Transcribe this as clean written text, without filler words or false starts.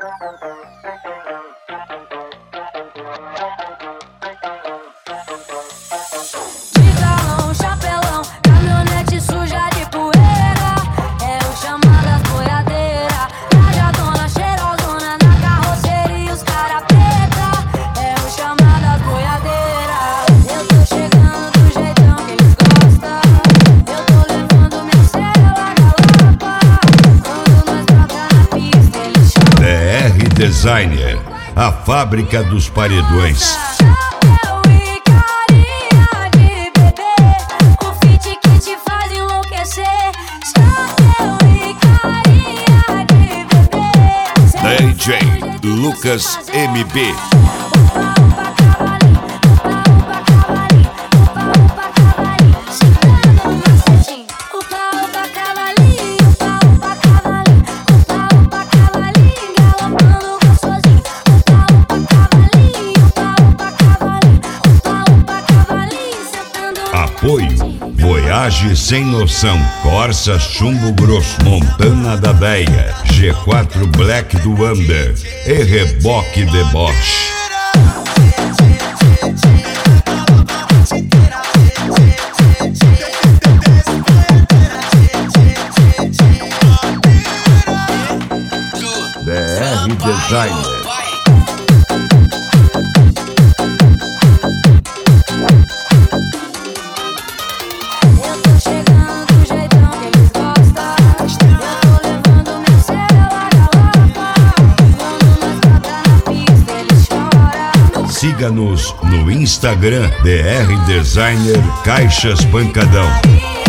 Vigalão, chapelão, caminhonete suja de poeira. É o chamadas boiadeira. Rajadona, cheirosona na carroceria, os cara preta. É o chamadas boiadeira. Eu tô chegando do jeitão que eles gostam. Eu tô levando minha cela galapa. Quando nós troca na pista, eles chamam DR Designer, a fábrica dos paredões. DJ Lucas MB. Apoio Voyage Sem Noção, Corsa Chumbo Grosso, Montana da Veia, G4 Black do Under e Reboque Deboche. DR Designer. Siga-nos no Instagram, DR Designer Caixas Pancadão.